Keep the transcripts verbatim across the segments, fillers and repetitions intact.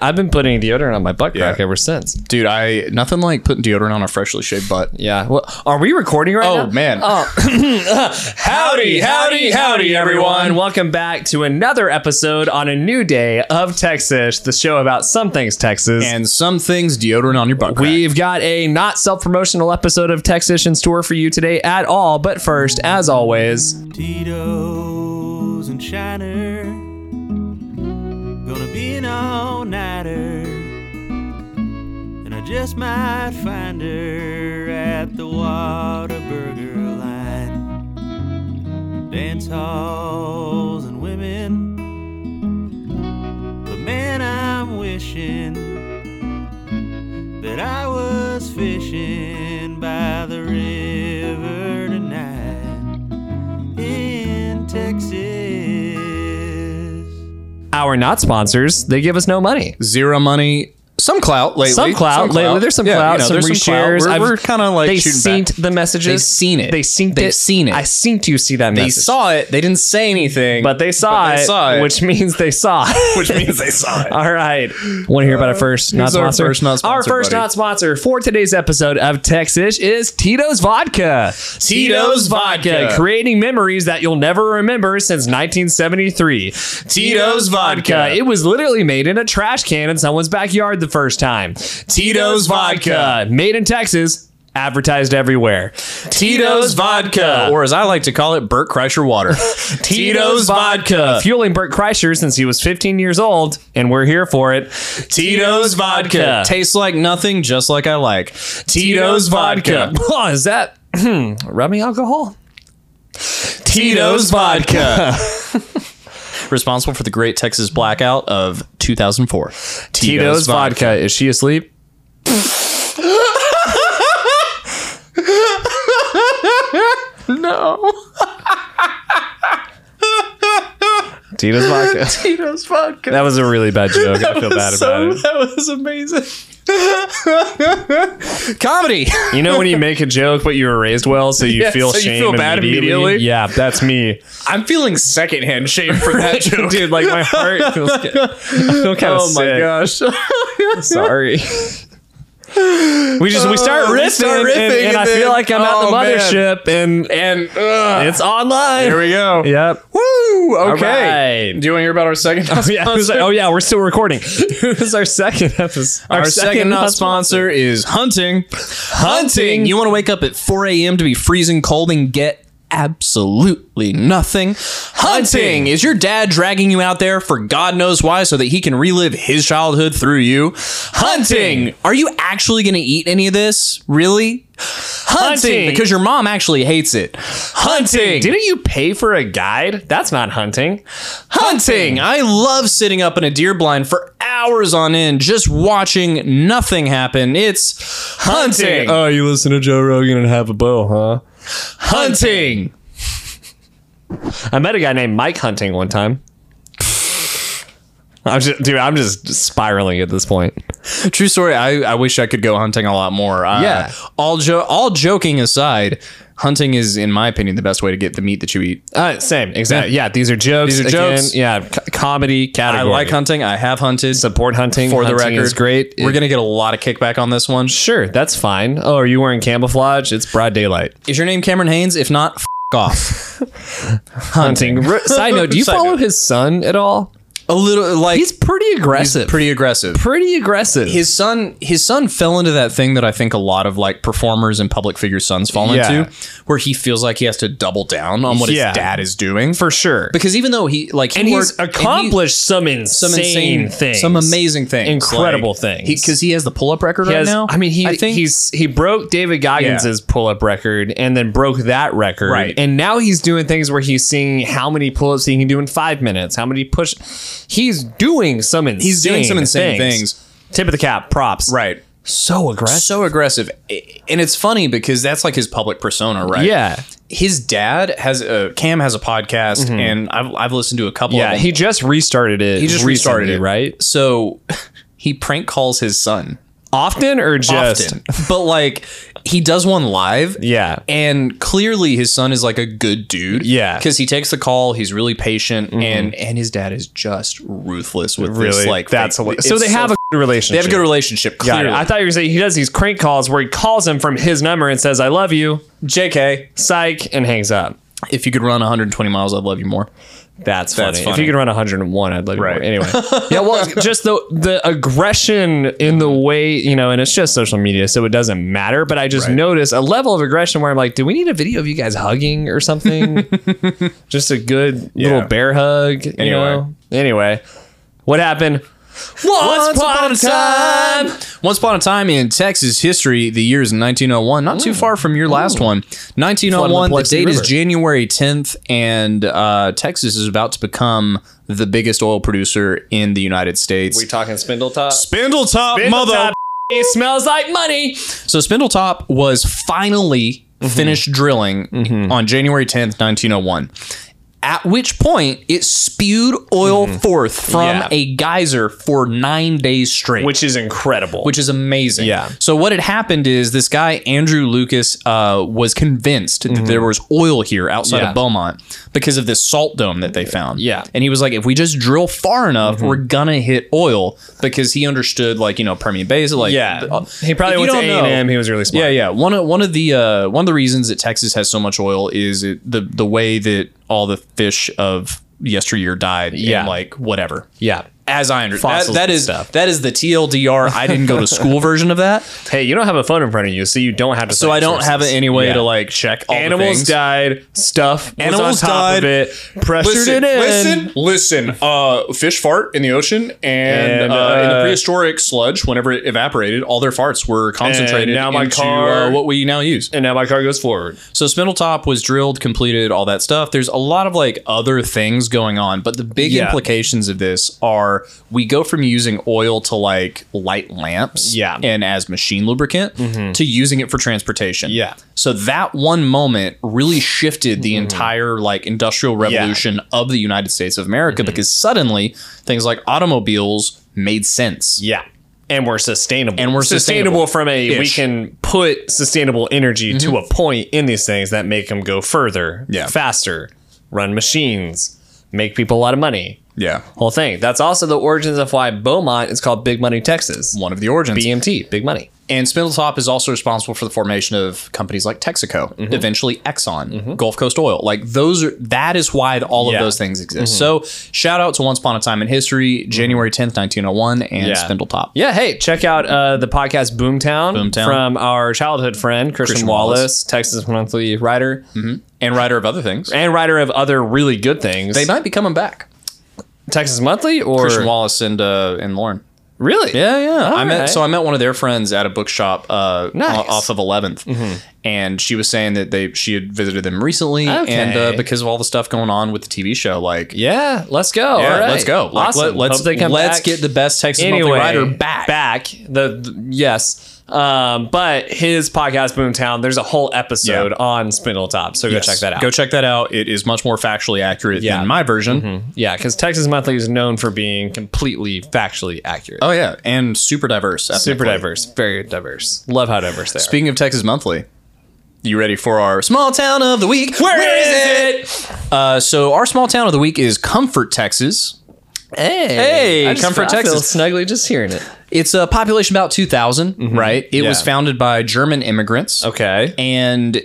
I've been putting deodorant on my butt crack Yeah. ever since. Dude, I nothing like putting deodorant on a freshly shaved butt. Yeah. Well, are we recording right now? Oh, man. Oh. howdy, howdy, howdy, everyone. Welcome back to another episode on a new day of Texas, the show about some things Texas. And some things deodorant on your butt crack. We've got a not self-promotional episode of Texas in store for you today at all. But first, as always, Tito's and Shiner, gonna be an all-nighter, and I just might find her at the Whataburger line. Dance halls and women, but man, I'm wishing that I was fishing by the river tonight in Texas. our not sponsors, they give us no money. Zero money. Some clout lately. Some clout lately. There's some Yeah, clout. you know, some there's some clout. reshares. We're, I've- we're kind of like they shooting synced back. the messages. They've seen it. They synced They've it. seen it. I synced you see that They message. saw it. They didn't say anything. But they saw, but it, they saw it. which means they saw it. Which means they saw it. All right. Want to hear about our first not Who's our sponsor? first not sponsor, Our first buddy? not sponsor for today's episode of Texas is Tito's Vodka. Tito's Vodka. Creating memories that you'll never remember since nineteen seventy-three. Tito's Vodka. It was literally made in a trash can in someone's backyard the first time. Tito's Vodka. Made in Texas. Advertised everywhere. Tito's Vodka. Or as I like to call it, Bert Kreischer water. Tito's Vodka. Fueling Bert Kreischer since he was fifteen years old, and we're here for it. Tito's Vodka. Tastes like nothing, just like I like. Tito's Vodka. Oh, is that rubbing alcohol? Tito's Vodka. Responsible for the Great Texas Blackout of two thousand four. Tito's Vodka. Is she asleep? No. Tito's Vodka. Tito's Vodka. That was a really bad joke. I feel bad So- about it. That was amazing. Comedy. You know when you make a joke, but you were raised well, so you Yeah, feel so you shame feel bad immediately? Yeah, that's me. I'm feeling secondhand shame for that joke. Dude, like my heart feels, I feel kind of Oh my sick. gosh. Sorry. We just we start Oh, we riffing, start and- riffing and, and I then- feel like I'm at the oh, man. mothership, and And uh, it's online. here we go. Yep. Woo! All Okay. right. Do you want to hear about our second not Oh yeah, who's- sponsor? oh yeah, we're still recording. Who's our second episode? Our, second not sponsor is Hunting. Hunting. You want to wake up at four a.m. to be freezing cold and get absolutely nothing? Hunting. Is your dad dragging you out there for God knows why so that he can relive his childhood through you? Hunting. Are you actually going to eat any of this? Really? Hunting. Hunting. Because your mom actually hates it. Hunting. Didn't you pay for a guide? That's not hunting. Hunting. I love sitting up in a deer blind for hours on end just watching nothing happen. It's hunting. Oh, you listen to Joe Rogan and have a bow, huh? Hunting. I met a guy named Mike Hunting one time. I'm just, dude, I'm just spiraling at this point. True story. I, I wish I could go hunting a lot more. Uh, Yeah. All jo- all joking aside, hunting is, in my opinion, the best way to get the meat that you eat. Uh, same, exactly. Yeah, these are jokes. These are again. jokes. Yeah, co- comedy I category. like hunting. I have hunted. Support hunting. For the Hunting record, is great. We're It- gonna get a lot of kickback on this one. Sure, that's fine. Oh, are you wearing camouflage? It's broad daylight. Is your name Cameron Haynes? If not, f- off. Hunting. R- Side note: do you Side follow note. his son at all? A little like He's pretty aggressive. pretty aggressive. pretty aggressive. His son, his son fell into that thing that I think a lot of like performers and public figure sons fall Yeah. into, where he feels like he has to double down on what Yeah. his dad is doing. for sure. Because even though he like he and he's worked- and he- accomplished some insane, some insane things, some amazing things, incredible like, things. Because he, has the pull up record He right has- now. I mean, he I think he's he broke David Goggins' pull-up record and then broke that record. Right. And now he's doing things where he's seeing how many pull-ups he can do in five minutes, how many push. He's doing some insane. he's doing some insane things. Tip of the cap, props. Right. So aggressive. So aggressive. And it's funny because that's like his public persona, right? Yeah. His dad has a Cam has a podcast, and I've I've listened to a couple. Yeah. of them. He just restarted it. He just restarted recently, it, right? So he prank calls his son Often or just? often, but like he does one live. Yeah. And clearly his son is like a good dude. Yeah. Because he takes the call. He's really patient. And and his dad is just ruthless with this. Really? Like, That's fake- hilarious. it's So they have a good relationship. They have a good relationship. Got Clearly. it. I thought you were saying he does these crank calls where he calls him from his number and says, I love you, J K, psych, and hangs up. if you could run one hundred twenty miles, I'd love you more. That's funny. That's If funny. you could run one hundred one, I'd love you Right. more. Anyway. Yeah, well, just the the aggression in the way, you know, and it's just social media, so it doesn't matter. But I just Right. noticed a level of aggression where I'm like, do we need a video of you guys hugging or something? Just a good Yeah. little bear hug, you Anyway. know? Anyway, what happened? Once upon a time. Once upon a time in Texas history, the year is nineteen oh one, not too far from your last one. nineteen oh one, Flood in the the Biloxi date is River. January tenth, and uh, Texas is about to become the biggest oil producer in the United States. We talking Spindletop? Spindletop, Spindletop. It smells like money. So Spindletop was finally finished drilling on January tenth, nineteen oh one. At which point it spewed oil forth from Yeah. a geyser for nine days straight. Which is incredible. which is amazing. Yeah. So what had happened is this guy Andrew Lucas uh, was convinced that there was oil here outside Yeah. of Beaumont because of this salt dome that they found. Yeah. And he was like, if we just drill far enough, we're gonna hit oil, because he understood, like, you know, Permian Basin. Like, yeah. uh, He probably if went you to don't A and know- M. He was really smart. Yeah, yeah. One of one of the uh, one of the reasons that Texas has so much oil is it, the the way that all the fish of yesteryear died. Yeah. In, like, whatever. Yeah. As I understand, that, Fossils that and is stuff. that is the T L D R. I didn't go to school version of that, Hey, you don't have a phone in front of you, so you don't have to. so cite I don't have sources. any way Yeah. to like check all Animals the things. died. Stuff. Animals was on top died. Of it. Pressured Listen, it in. listen, listen. Uh, fish fart in the ocean, and, And, uh, in the uh, prehistoric sludge, whenever it evaporated, all their farts were concentrated now my into car- uh, what we now use. And now my car goes forward. So Spindletop was drilled, completed, all that stuff. There's a lot of like other things going on, but the big Yeah. implications of this are we go from using oil to like light lamps, Yeah. and as machine lubricant, to using it for transportation. Yeah. So that one moment really shifted the entire like industrial revolution of the United States of America, because suddenly things like automobiles made sense. Yeah. And we're sustainable. And we're sustainable. from a we Ish. can put sustainable energy to a point in these things that make them go further, Yeah. faster, run machines, make people a lot of money. Yeah. Whole thing. That's also the origins of why Beaumont is called Big Money Texas. One of the origins. B M T, big money. And Spindletop is also responsible for the formation of companies like Texaco, Mm-hmm. eventually Exxon, Gulf Coast Oil. Like those are, that is why all Yeah. of those things exist. So shout out to Once Upon a Time in History, January tenth, nineteen oh one, and Yeah. Spindletop. Yeah, hey, check out uh, the podcast Boomtown, Boomtown. from our childhood friend, Christian, Christian Wallace, Wallace. Texas Monthly writer, And writer of other things. and writer of other really good things. They might be coming back. Texas Monthly or Christian Wallace and uh, and Lauren. Really? Yeah, yeah. I met right. so I met one of their friends at a bookshop uh, Nice. Mm-hmm. o- off of eleventh, and she was saying that they she had visited them recently, Okay. and uh, because of all the stuff going on with the T V show, like Yeah, let's go. yeah, All right. let's go. Like, Awesome. let, us Hope they come let's back. get the best Texas anyway, Monthly writer back. Back. The, the yes. Um, but his podcast Boomtown, there's a whole episode Yeah. on Spindletop, so go Yes. check that out. Go check that out. It is much more factually accurate Yeah. than my version. Yeah, because Texas Monthly is known for being completely factually accurate. Oh yeah, and super diverse. Super ethnically. diverse, very diverse. Love how diverse they are. Speaking of Texas Monthly, you ready for our small town of the week? Where is it? Uh, so our small town of the week is Comfort, Texas. Hey, Hey, I just, Comfort, I feel Texas. Snuggly just hearing it. It's a population about two thousand, right? It was Yeah. founded by German immigrants. Okay. And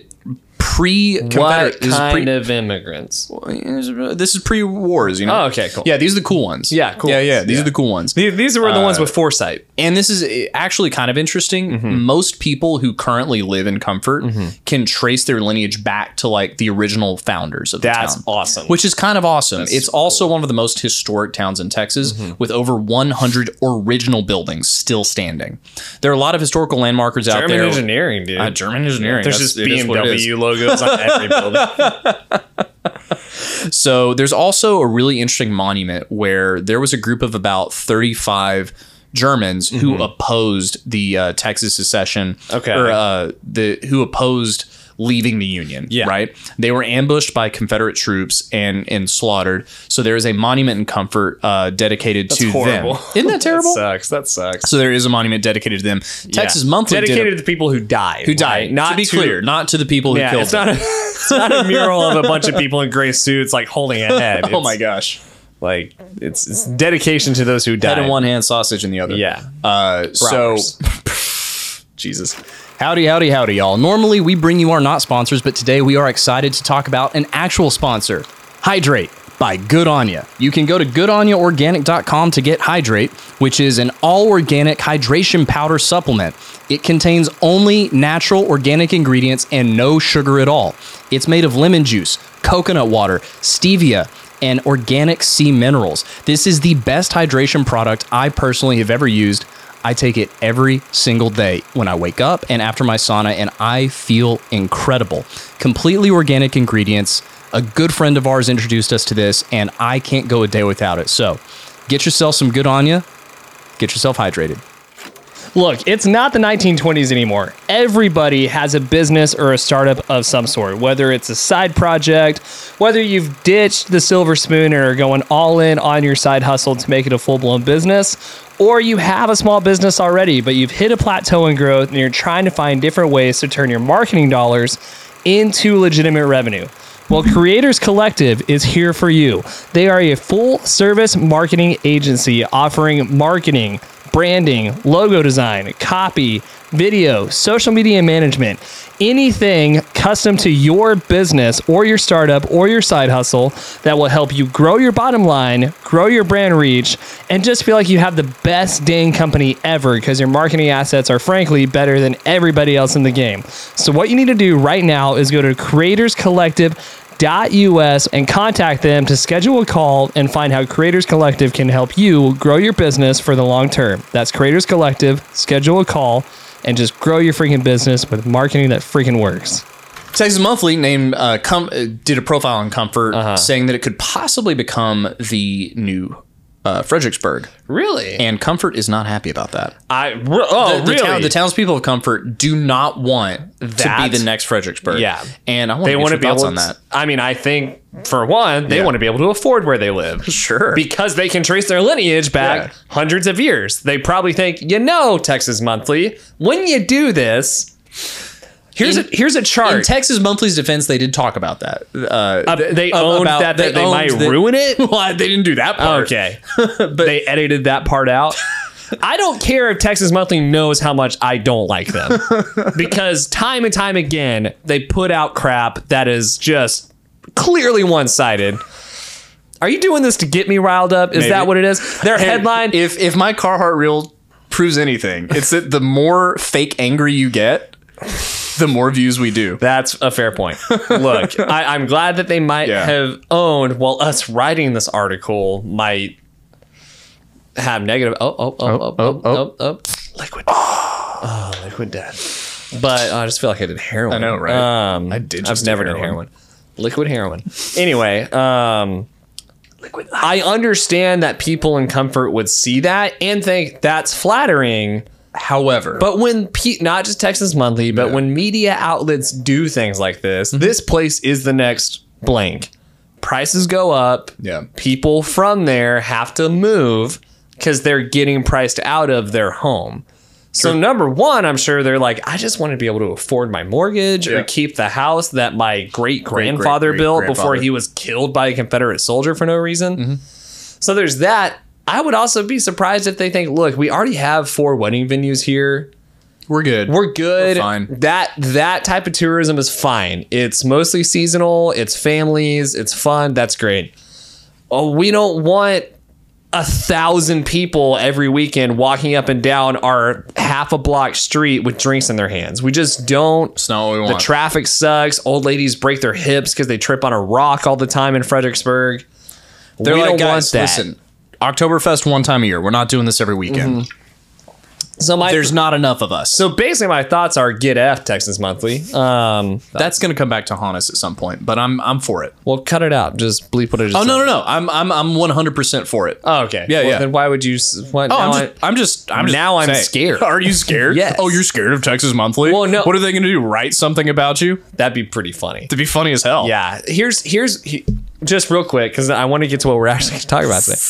pre What kind of immigrants? This is pre-wars, you know. Oh, okay, cool. Yeah, these are the cool ones. Yeah, cool. Yeah, yeah, these Yeah. are the cool ones. These, these were the ones with foresight. And this is uh, actually kind of interesting. Mm-hmm. Most people who currently live in Comfort can trace their lineage back to like the original founders of the That's town. awesome. Which is kind of awesome. That's it's also one of the most historic towns in Texas, Mm-hmm. with over one hundred original buildings still standing. There are a lot of historical landmarkers out German there. engineering, dude. Uh, German engineering. There's That's- just it B is M what it is. W logos on every building. So there's also a really interesting monument where there was a group of about thirty-five Germans who opposed the uh, Texas secession. Okay. Or uh, the who opposed leaving the Union. Yeah. Right. They were ambushed by Confederate troops and and slaughtered. So there is a monument in Comfort uh, dedicated to horrible. them. Isn't that terrible? That sucks. That sucks. So there is a monument dedicated to them. Texas Yeah. Monthly dedicated did to the people who died. a, who died. right? Not to be to, clear, not to the people who Yeah, killed it's them. not, a, it's not a mural of a bunch of people in gray suits like holding a head. Oh It's my gosh. Like it's, it's dedication to those who died. Head in one hand, sausage in the other. Yeah. Uh, so, Browers. Jesus. Howdy, howdy, howdy, y'all. Normally, we bring you our not sponsors, but today we are excited to talk about an actual sponsor, Hydrate by Good On Ya. You can go to good on ya organic dot com to get Hydrate, which is an all-organic hydration powder supplement. It contains only natural organic ingredients and no sugar at all. It's made of lemon juice, coconut water, stevia, and organic sea minerals. This is the best hydration product I personally have ever used. I take it every single day when I wake up and after my sauna, and I feel incredible. Completely organic ingredients. A good friend of ours introduced us to this, and I can't go a day without it. So get yourself some Good On Ya. Get yourself hydrated. Look, it's not the nineteen twenties anymore. Everybody has a business or a startup of some sort, whether it's a side project, whether you've ditched the silver spoon and are going all in on your side hustle to make it a full-blown business, or you have a small business already, but you've hit a plateau in growth and you're trying to find different ways to turn your marketing dollars into legitimate revenue. Well, Creators Collective is here for you. They are a full-service marketing agency offering marketing, branding, logo design, copy, video, social media management, anything custom to your business or your startup or your side hustle that will help you grow your bottom line, grow your brand reach, and just feel like you have the best dang company ever because your marketing assets are frankly better than everybody else in the game. So what you need to do right now is go to creators collective dot U S and contact them to schedule a call and find how Creators Collective can help you grow your business for the long term. That's Creators Collective. Schedule a call and just grow your freaking business with marketing that freaking works. Texas Monthly named uh, com- uh, did a profile on Comfort saying that it could possibly become the new uh, Fredericksburg. Really? And Comfort is not happy about that. I re- oh the, the, really? town, the townspeople of Comfort do not want That- to be the next Fredericksburg. Yeah. And I want they to want get to your be thoughts able on to, that. I mean, I think for one, they Yeah. want to be able to afford where they live. Sure. Because they can trace their lineage back Yeah. hundreds of years. They probably think, you know, Texas Monthly, when you do this, here's In- a here's a chart. In Texas Monthly's defense, they did talk about that. Uh, Uh, they ab- owned about- that, that they, owned might that- ruin it. Well, they didn't do that part. Okay. But they edited that part out. I don't care if Texas Monthly knows how much I don't like them. Because time and time again, they put out crap that is just clearly one-sided. Are you doing this to get me riled up? Is Maybe. that what it is? Their headline... If if my Carhartt reel proves anything, it's that the more fake angry you get, the more views we do. That's a fair point. Look, I, I'm glad that they might Yeah. have owned, while us writing this article might have negative. Oh, oh, oh, oh, oh, oh, oh. Liquid. Oh, liquid death. But I just feel like I did heroin. I know, right? Um, I did I've just do never done heroin. heroin. Liquid heroin. Anyway, um, I understand that people in Comfort would see that and think that's flattering. However, But when pe- not just Texas Monthly, but Yeah. when media outlets do things like this, this place is the next blank. Prices go up. Yeah. People from there have to move because they're getting priced out of their home. So number one, I'm sure they're like, I just want to be able to afford my mortgage Yeah. or keep the house that my great grandfather great built before grandfather. he was killed by a Confederate soldier for no reason. Mm-hmm. So there's that. I would also be surprised if they think, look, we already have four wedding venues here. we're good. We're good. We're fine. That that type of tourism is fine. It's mostly seasonal. It's families. It's fun. That's great. Oh, we don't want a thousand people every weekend walking up and down our half a block street with drinks in their hands. We just don't. It's not what we The want. traffic sucks. Old ladies break their hips because they trip on a rock all the time in Fredericksburg. They're we like, don't guys, want that. listen, Oktoberfest one time a year. We're not doing this every weekend. So my There's not enough of us. so basically my thoughts are get F Texas Monthly. Um, that's going to come back to haunt us at some point, but I'm I'm for it. well, cut it out. Just bleep what I just Oh said. no no no! I'm I'm I'm one hundred percent for it. Oh, okay. Yeah, Well, yeah. Then why would you? s- What, Oh, now I'm just, I'm just, I'm just now I'm saying. scared. Are you scared? Yes. Oh, you're scared of Texas Monthly? Well, no. What are they going to do? Write something about you that'd be pretty funny. to be funny as hell? Yeah. Here's here's he, just real quick because I want to get to what we're actually talking about today.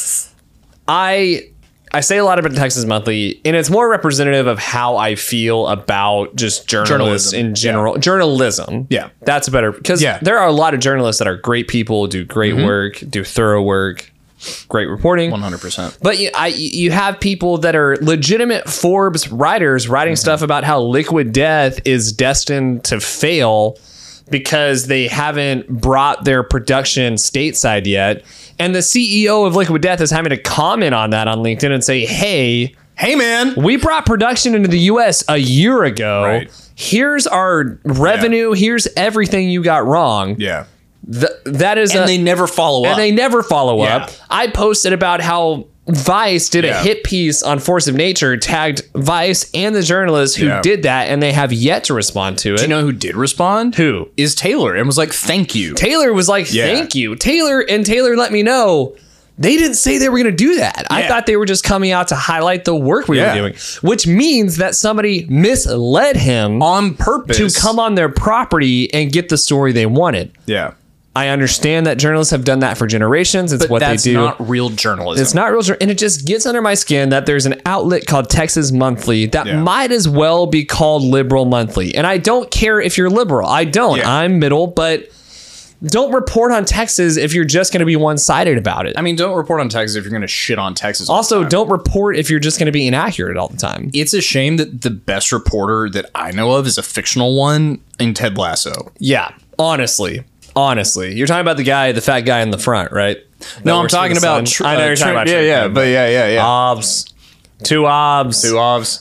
I I say a lot about Texas Monthly, and it's more representative of how I feel about just journalists Journalism. in general. Journalism. Yeah. That's a better because Yeah. there are a lot of journalists that are great people, do great work, do thorough work, great reporting. one hundred percent. But you, I, you have people that are legitimate Forbes writers writing stuff about how Liquid Death is destined to fail because they haven't brought their production stateside yet. And the C E O of Liquid Death is having to comment on that on LinkedIn and say, hey, Hey man, we brought production into the U S a year ago. Right. Here's our revenue. Here's everything you got wrong. yeah, Th- that is and a, they never follow up. and they never follow Yeah. up. I posted about how Vice did Yeah. a hit piece on Force of Nature, tagged Vice and the journalist who Yeah. did that, and they have yet to respond to it. Do you know who did respond? Who? Is Taylor and was like, "Thank you." Taylor was like, Yeah. thank you. Taylor and Taylor let me know they didn't say they were going to do that. I Yeah. thought they were just coming out to highlight the work we Yeah. were doing, which means that somebody misled him On purpose to come on their property and get the story they wanted. Yeah, I understand that journalists have done that for generations. It's but what that's they do. not real journalism. It's not real, jour- and it just gets under my skin that there's an outlet called Texas Monthly that Yeah. might as well be called Liberal Monthly. And I don't care if you're liberal. I don't. Yeah. I'm middle, but don't report on Texas if you're just going to be one-sided about it. I mean, don't report on Texas if you're going to shit on Texas. all the Also, time. don't report if you're just going to be inaccurate all the time. It's a shame that the best reporter that I know of is a fictional one in Ted Lasso. Yeah, honestly. Honestly. You're talking about the guy, the fat guy in the front, right? That No, I'm works for talking the about. Sun? Tr- I know uh, you're talking Tr- about. Yeah, Trent yeah, Kim. but yeah, yeah, yeah. Obs. Two obs. Two obs.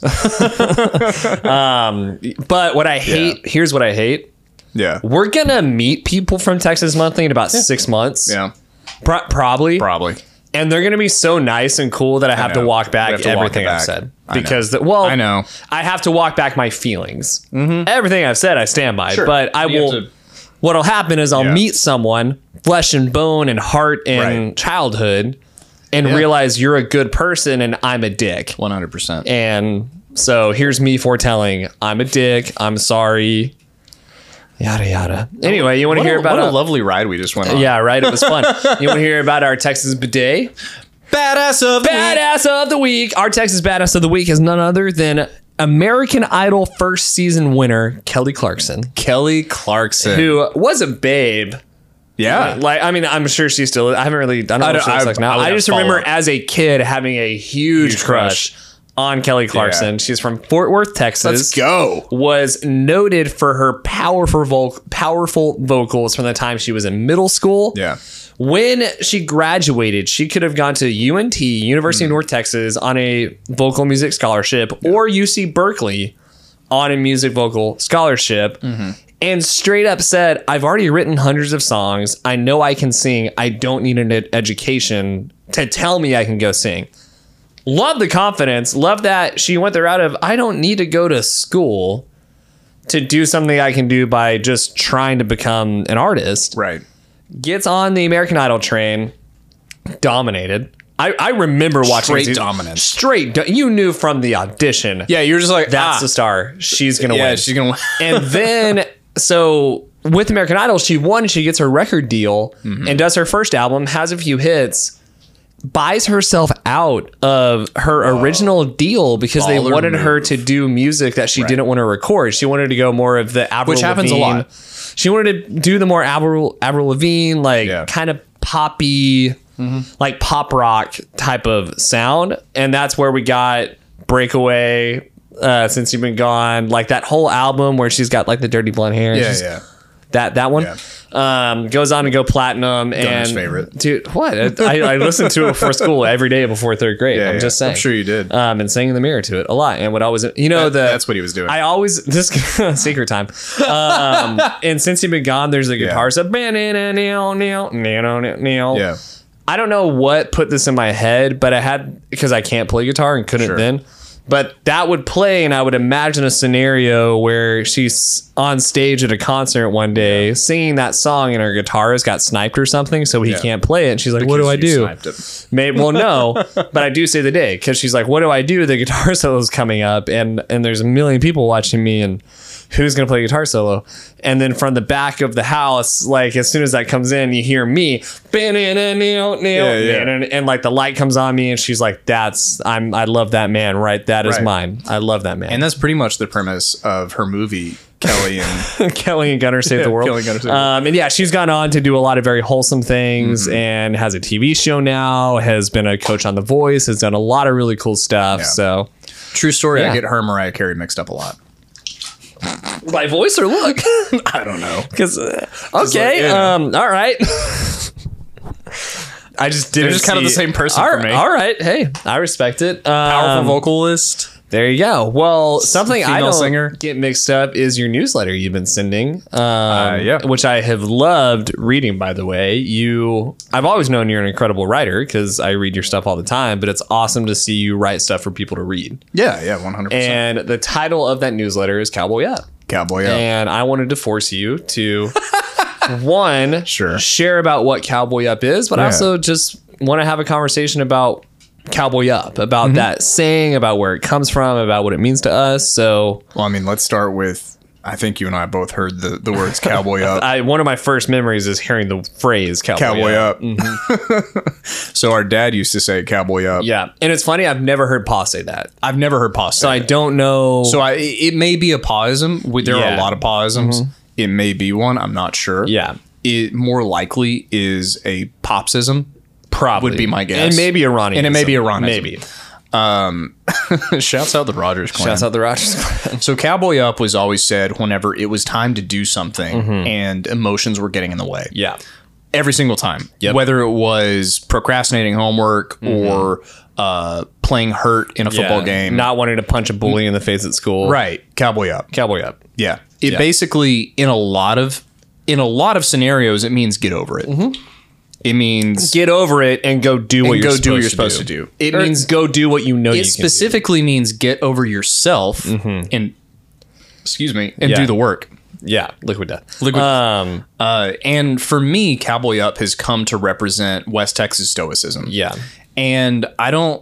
But what I hate, here's what I hate. yeah, We're gonna meet people from Texas Monthly in about six months. yeah, Pro- probably. probably. And they're gonna be so nice and cool that I have to know. walk We back have to walk everything it I've back. said I know. because the, well, I know. I have to walk back my feelings. Everything I've said, I stand by. Sure. But I You have will. to- What'll happen is I'll Yeah. meet someone, flesh and bone and heart and Right. childhood, and Yeah. realize you're a good person and I'm a dick. one hundred percent. And so here's me foretelling I'm a dick. I'm sorry. Yada yada. Anyway, you want to What, hear a, about what a a- lovely ride we just went on. Yeah, right. It was fun. You want to hear about our Texas bidet? Badass of the week. Badass of the week. Our Texas badass of the week is none other than American Idol first season winner Kelly Clarkson, Kelly Clarkson. who was a babe. Yeah. Like, I mean, I'm sure she's still. I haven't really. I don't know I what she don't- looks I- like now. I would I have just remember follow-up. as a kid having a huge, Huge crush, crush. on Kelly Clarkson. Yeah. She's from Fort Worth, Texas. Let's go. Was noted for her powerful voc- powerful vocals from the time she was in middle school. Yeah. When she graduated, she could have gone to U N T, University Hmm. of North Texas, on a vocal music scholarship, or U C Berkeley on a music vocal scholarship, Mm-hmm. and straight up said, I've already written hundreds of songs. I know I can sing. I don't need an ed- education to tell me I can go sing. Love the confidence. Love that she went the route of, I don't need to go to school to do something I can do by just trying to become an artist. Right. Gets on the American Idol train, dominated. I, I remember watching Straight it. dominance. Straight. do- You knew from the audition. Yeah, you're just like, That's ah, the star. She's gonna yeah, win. she's gonna win. And then, so with American Idol, she won. She gets her record deal Mm-hmm. and does her first album, has a few hits, buys herself out of her original deal because they Baller wanted her move. to do music that she didn't want to record. She wanted to go more of the Avril Which happens a Lavigne. lot. She wanted to do the more Avril, Avril Lavigne, like Yeah. kind of poppy, like pop rock type of sound. And that's where we got Breakaway, uh, Since You've Been Gone, like that whole album where she's got like the dirty blonde hair. and Yeah, she's- yeah. That that one Yeah. um, goes on to go platinum. Gunner's and favorite. dude, what I, I listened to it before school every day before third grade. Yeah, I'm yeah. just saying. I'm sure you did. Um, and singing in the mirror to it a lot. And what I was, you know, That- the that's what he was doing. I always this secret time. Um, and Since You've Been Gone, there's a guitar Yeah. sub. Yeah. I don't know what put this in my head, but I had because I can't play guitar and couldn't Sure. then. But that would play, and I would imagine a scenario where she's on stage at a concert one day singing that song, and her guitarist got sniped or something, so he Yeah. can't play it. And she's like, "What do I Because you do?" sniped it. Maybe, well, no, but I do say the day because she's like, "What do I do?" The guitar solo is coming up, and and there's a million people watching me, and who's gonna play guitar solo? And then from the back of the house, like as soon as that comes in, you hear me, Yeah, yeah. and, and like the light comes on me, and she's like, "That's I'm I love that man, right? That is Right. mine. I love that man." And that's pretty much the premise of her movie, Kelly and Kelly and Gunnar Save the Yeah, World. Kelly and Gunnar Save the World. Um, and yeah, she's gone on to do a lot of very wholesome things and has a T V show now, has been a coach on The Voice, has done a lot of really cool stuff. Yeah. So True story. Yeah. I get her and Mariah Carey mixed up a lot. by voice or look? I don't know. Because uh, okay, like, yeah. um, all right. I just didn't. They're just kind of the see- same person all for right, me. All right, hey, I respect it. Powerful Um, vocalist. There you go. Well, something I Female don't singer. get mixed up is your newsletter you've been sending, um, yeah. which I have loved reading. By the way, you, I've always known you're an incredible writer because I read your stuff all the time. But it's awesome to see you write stuff for people to read. Yeah, yeah, one hundred percent. And the title of that newsletter is Cowboy Up, Cowboy Up. and I wanted to force you to one, Sure. share about what Cowboy Up is, but I Yeah. also just want to have a conversation about Cowboy Up, about Mm-hmm. that saying, about where it comes from, about what it means to us. So Well, I mean, let's start with, I think you and I both heard the, the words Cowboy Up. I, one of my first memories is hearing the phrase Cowboy, Cowboy Up. Up. So our dad used to say Cowboy Up. Yeah. And it's funny, I've never heard Pa say that. I've never heard Pa say So I that. don't know. So I, it may be a paism. We- There are Yeah. a lot of paisms. It may be one. I'm not sure. Yeah. It more likely is a popsism. Probably would be my guess. And maybe Iranian. And it may be Iranism. Maybe. Shouts out the Rogers clan. Shouts out the Rogers clan. So Cowboy Up was always said whenever it was time to do something Mm-hmm. and emotions were getting in the way. Yeah. Every single time. Yep. Mm-hmm. Whether it was procrastinating homework or uh, playing hurt in a football Yeah. game. Not wanting to punch a bully in the face at school. right. Cowboy Up. Cowboy Up. Yeah. It Yeah. basically in a lot of in a lot of scenarios it means get over it. It means Get over it and go do what and you're go do what you're supposed supposed to do. It Or- means go do what you know you it can specifically means get over yourself and excuse me and Yeah. do the work. do. Yeah. Liquid death. Liquid- Um, Uh, and for me, Cowboy Up has come to represent West Texas Stoicism. yeah. And I don't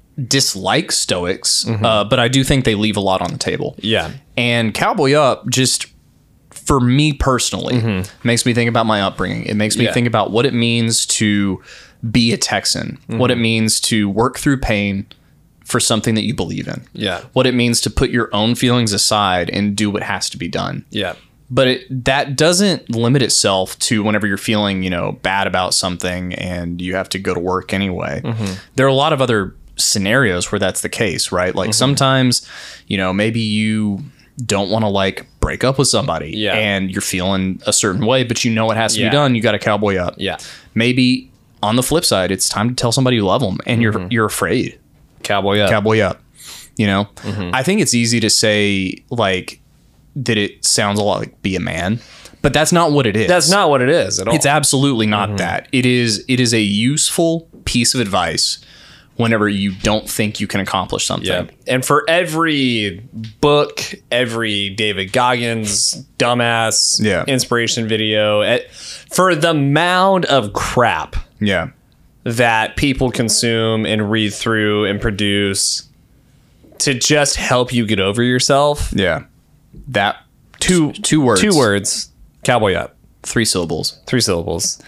dislike Stoics, uh, but I do think they leave a lot on the table. Yeah. And Cowboy Up, just for me personally, makes me think about my upbringing. It makes me Yeah. think about what it means to be a Texan, what it means to work through pain for something that you believe in. Yeah. What it means to put your own feelings aside and do what has to be done. Yeah. But it, that doesn't limit itself to whenever you're feeling, you know, bad about something and you have to go to work anyway. There are a lot of other scenarios where that's the case, right? Like sometimes, you know, maybe you don't want to like break up with somebody Yeah. and you're feeling a certain way, but you know it has to Yeah. be done. You got to Cowboy Up. Yeah. Maybe on the flip side, it's time to tell somebody you love them and you're you're afraid. Cowboy Up. Cowboy Up. You know, I think it's easy to say like that it sounds a lot like be a man, but that's not what it is. That's not what it is at all. It's absolutely not that. It is it is a useful piece of advice whenever you don't think you can accomplish something. Yeah. And for every book, every David Goggins dumbass Yeah. inspiration video, it, for the mound of crap Yeah. that people consume and read through and produce to just help you get over yourself, Yeah. That two two words. two words, Cowboy Up, Three syllables. three syllables.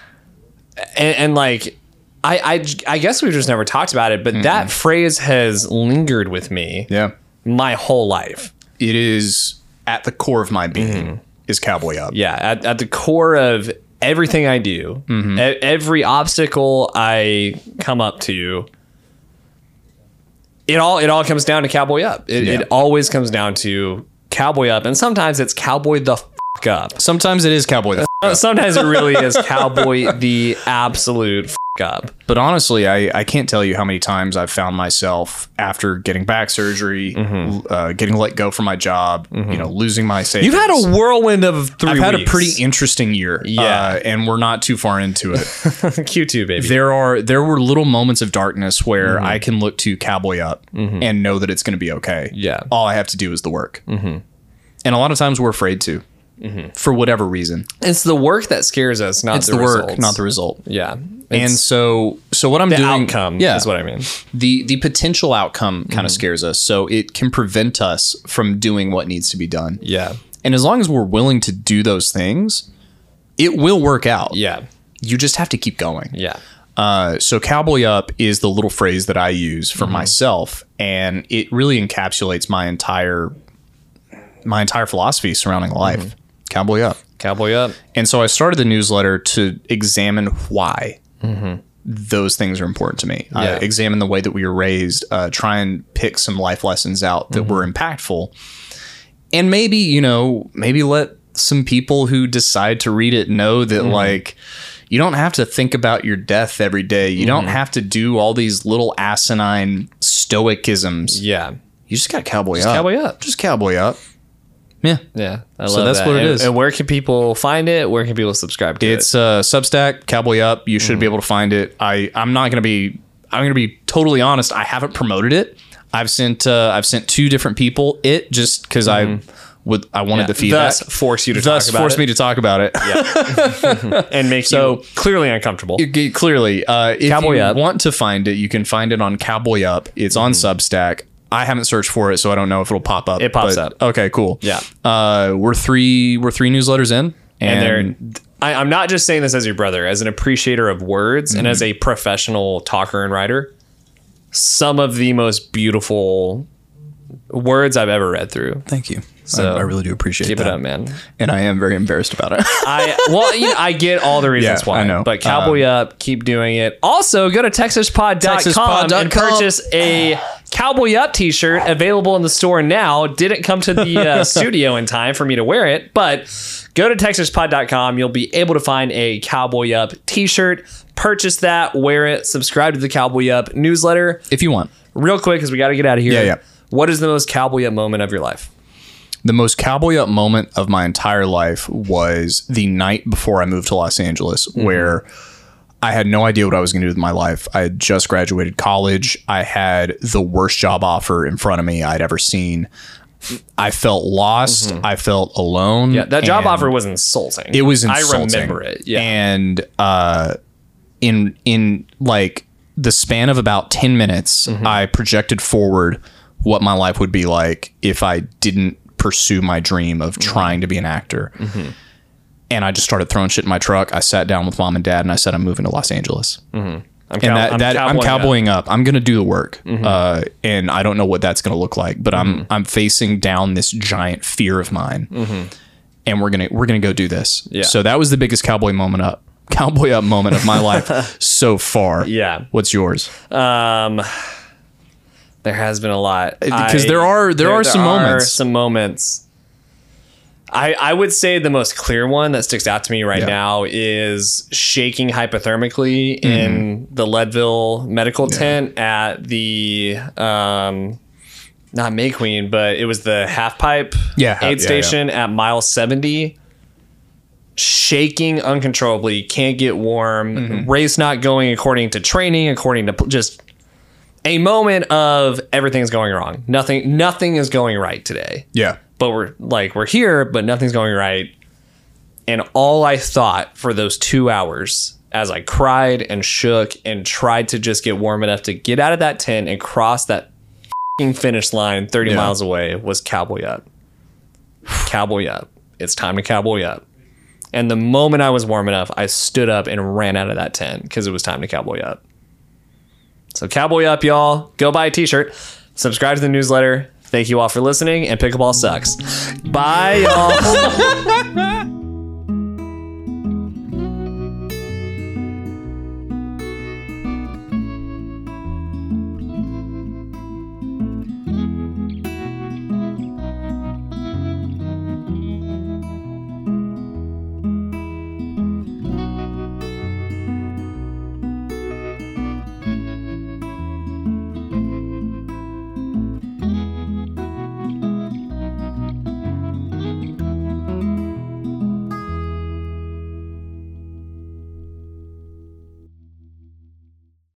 And, and like, I, I, I guess we've just never talked about it, but that phrase has lingered with me Yeah. my whole life. It is at the core of my being is Cowboy Up. Yeah, at, at the core of everything I do, Mm-hmm. e- every obstacle I come up to, it all it all comes down to Cowboy Up. It, Yeah. it always comes down to Cowboy Up, and sometimes it's Cowboy the f- up. Sometimes it is Cowboy the f- Uh, Sometimes it really is Cowboy the absolute f- up. But honestly, I, I can't tell you how many times I've found myself after getting back surgery, Mm-hmm. uh, getting let go from my job, you know, losing my savings. You've had a whirlwind of three I've had weeks. a pretty interesting year. Yeah. Uh, and we're not too far into it. Q two, baby. there are there were little moments of darkness where Mm-hmm. I can look to Cowboy Up and know that it's going to be okay. Yeah. All I have to do is the work. Mm-hmm. And a lot of times we're afraid to, Mm-hmm. for whatever reason. It's the work that scares us, not It's the, the, work, results. not the result. Yeah. And It's so, so what I'm the doing, outcome yeah, is what I mean. the the potential outcome kind Mm-hmm. of scares us. So it can prevent us from doing what needs to be done. Yeah. And as long as we're willing to do those things, it will work out. Yeah. You just have to keep going. Yeah. Uh, so Cowboy Up is the little phrase that I use Mm-hmm. for myself, and it really encapsulates my entire my entire philosophy surrounding life. Mm-hmm. Cowboy Up. Cowboy Up. And so I started the newsletter to examine why those things are important to me. Mm-hmm. Yeah. I examine the way that we were raised, uh, try and pick some life lessons out that were Mm-hmm. impactful. And maybe, you know, maybe let some people who decide to read it know that, Mm-hmm. like, you don't have to think about your death every day. You don't Mm-hmm. have to do all these little asinine stoicisms. Yeah. You just got cowboy up. Cowboy Up. Just cowboy up. Yeah. Yeah. I So love that's that. what it and, is. And where can people find it? Where can people subscribe to It's it? uh, Substack, Cowboy Up. You should be able to find it. I I'm not gonna be. I'm gonna be totally honest. I haven't promoted it. I've sent uh, I've sent two different people it just because I would I wanted the feedback. Thus force you to Thus talk about forced it. me to talk about it. and make So- you clearly uncomfortable. You get- Clearly, uh, if Cowboy you Up. want to find it, you can find it on Cowboy Up. It's on Substack. I haven't searched for it, so I don't know if it'll pop up. It pops but- up. Okay, cool. Yeah. Uh, we're three. We're three newsletters in, and and, they're I, I'm not just saying this as your brother, as an appreciator of words and as a professional talker and writer. Some of the most beautiful words I've ever read through. thank you. So, I, I really do appreciate Keep that. it up, man. And I am very embarrassed about it. I well, you know, I get all the reasons Yeah, why. I know. But Cowboy Up, keep doing it. Also, go to texas pod dot com texas pod dot and com. purchase a Cowboy Up t-shirt available in the store now. Didn't come to the uh, studio in time for me to wear it, but go to texas pod dot com. You'll be able to find a Cowboy Up t-shirt. Purchase that, wear it, subscribe to the Cowboy Up newsletter. If you want. Real quick, because we got to get out of here. Yeah, yeah. What is the most Cowboy Up moment of your life? The most Cowboy Up moment of my entire life was the night before I moved to Los Angeles, where I had no idea what I was going to do with my life. I had just graduated college. I had the worst job offer in front of me I'd ever seen. I felt lost. I felt alone. Yeah, that job and offer was insulting. It was insulting. I remember it. Yeah. And uh, in in like the span of about ten minutes, Mm-hmm. I projected forward what my life would be like if I didn't pursue my dream of Mm-hmm. trying to be an actor. And I just started throwing shit in my truck. I sat down with mom and dad and I said, I'm moving to Los Angeles. I'm And cow- that, I'm that I'm cowboying up. cowboying up. I'm going to do the work. Mm-hmm. Uh, and I don't know what that's going to look like, but I'm, I'm facing down this giant fear of mine. And we're going to, we're going to go do this. Mm-hmm. Yeah. So that was the biggest cowboy moment up, cowboy up moment of my life so far. Yeah. What's yours? Um, there has been a lot Because I- there are- there are some moments. Some moments. I I would say the most clear one that sticks out to me right Yeah. now is shaking hypothermically in the Leadville medical tent at the um, not May Queen, but it was the half pipe Yeah, aid yeah, station at mile seventy. Shaking uncontrollably, can't get warm, Mm-hmm. race not going according to training, according to pl- just a moment of everything's going wrong. Nothing, nothing is going right today. Yeah. But we're like, we're here, but nothing's going right. And all I thought for those two hours as I cried and shook and tried to just get warm enough to get out of that tent and cross that f***ing finish line thirty Yeah. miles away was Cowboy Up. Cowboy Up. It's time to Cowboy Up. And the moment I was warm enough, I stood up and ran out of that tent because it was time to Cowboy Up. So Cowboy Up, y'all. Go buy a t-shirt. Subscribe to the newsletter. Thank you all for listening, and Pickleball sucks. Bye, y'all.